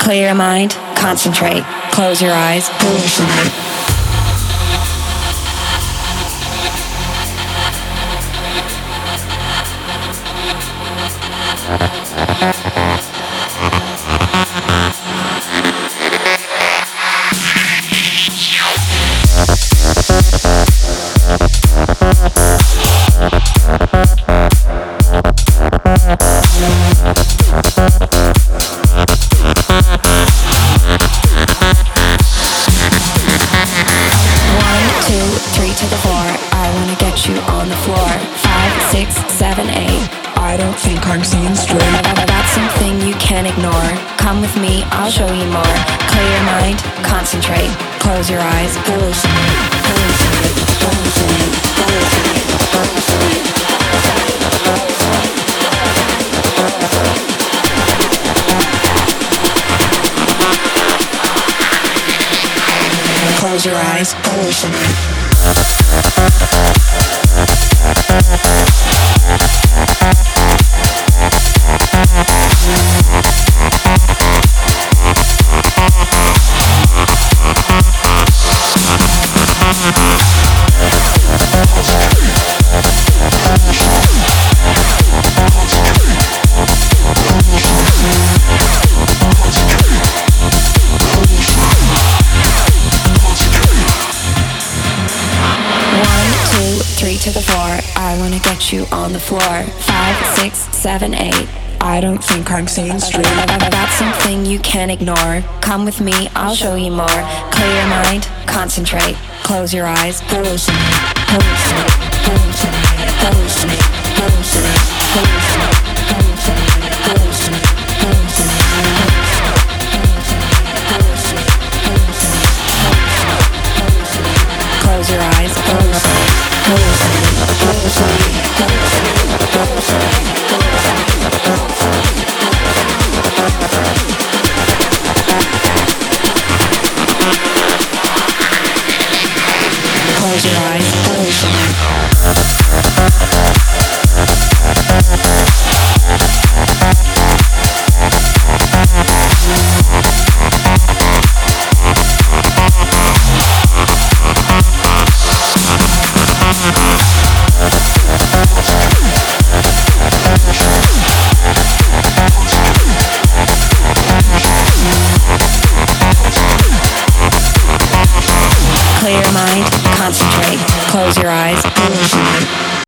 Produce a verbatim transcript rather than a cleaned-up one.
Clear your mind, concentrate, close your eyes, hallucinate. I'll show you more. Clear your mind, concentrate, close your eyes, hallucinate, hallucinate, hallucinate, hallucinate, hallucinate. Close your eyes, hallucinate. To the floor, I wanna get you on the floor. Five, six, seven, eight. I don't think I'm saying straight. That's something you can't ignore. Come with me, I'll show you more. Clear your mind, concentrate, close your eyes, hallucinate, hallucinate, hallucinate, hallucinate, hallucinate, hallucinate, hallucinate, hallucinate, hallucinate. Close your eyes, hallucinate. Close your eyes, hallucinate. Clear your mind, concentrate, close your eyes, hallucinate.